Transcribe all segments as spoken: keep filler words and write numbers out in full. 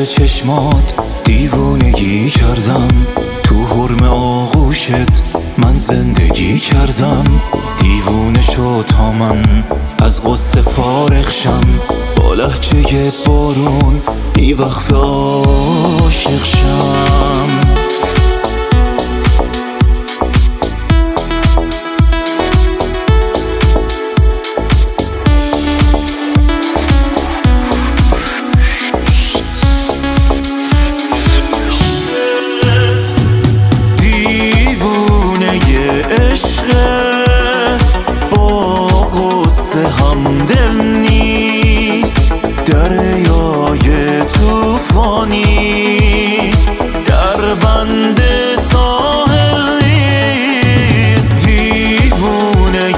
چشمات دیوونگی کردم، تو حرم آغوشت من زندگی کردم. دیوونه شد تا من از غصه فارغ شم، با لهجه بارون بی وقف عاشق شم. همدل نیست دریای توفانی، در بند ساحل نیست. دیوونه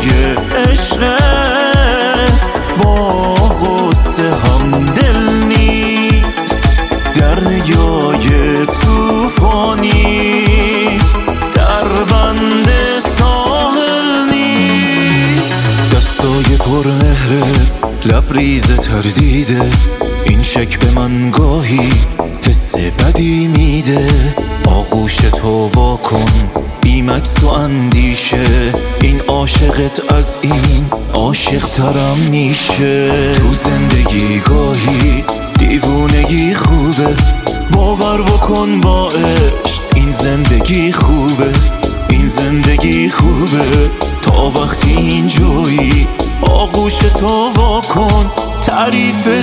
عشقت با غصه همدل نیست دریای توفانی، در بند ساحل نیست. دستای پر مهرت لبریز تردیده، این شک به من گاهی حس بدی میده. آغوش تو وا کن بی مکس و اندیشه، این عاشقت از این عاشق ترم میشه. تو زندگی گاهی دیوونگی خوبه، باور بکن با عشق این زندگی خوبه، این زندگی خوبه. تا وقتی اینجایی آغوش تو وا کن، تعریف